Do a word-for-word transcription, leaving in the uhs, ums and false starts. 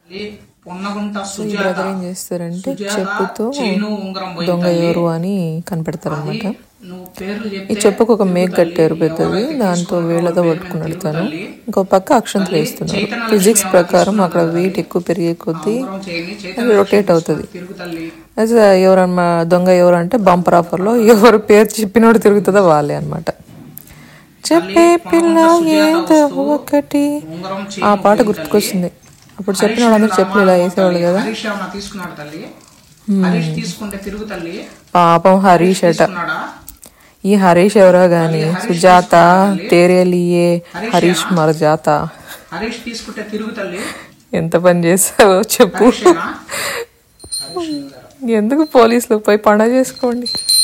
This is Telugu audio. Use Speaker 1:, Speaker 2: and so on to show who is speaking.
Speaker 1: ఈ బ్రదర్ ఏం చేస్తారంటే చెప్పుతో దొంగ ఎవరు అని కనిపెడతారు అనమాట. ఈ చెప్పుకు ఒక మేక్ కట్టారు పెద్దది, దాంతో వేళ్లతో పట్టుకున్నాడు తను. ఇంకో పక్క అక్షంతలు వేస్తున్నారు. ఫిజిక్స్ ప్రకారం అక్కడ వెయిట్ ఎక్కువ పెరిగే కొద్దీ అది రొటేట్ అవుతుంది. అయితే ఎవరన్నా దొంగ ఎవరు అంటే బంపర్ ఆఫర్లో ఎవరు పేరు చెప్పినోడు తిరుగుతుందో వాళ్ళే అనమాట. చెప్పే పిల్ల ఏదో ఒకటి ఆ పాట గుర్తుకొచ్చింది. అప్పుడు చెప్పిన వాళ్ళందరూ చెప్పులు ఇలా వేసేవాళ్ళు కదా. పాపం హరీష్ అట. ఈ హరీష్ ఎవరో గాని సుజాత తేరేలియే హరీష్ మర జాత. ఎంత పని చేసావో చెప్పు. ఎందుకు పోలీసులు పోయి పండగ చేసుకోండి.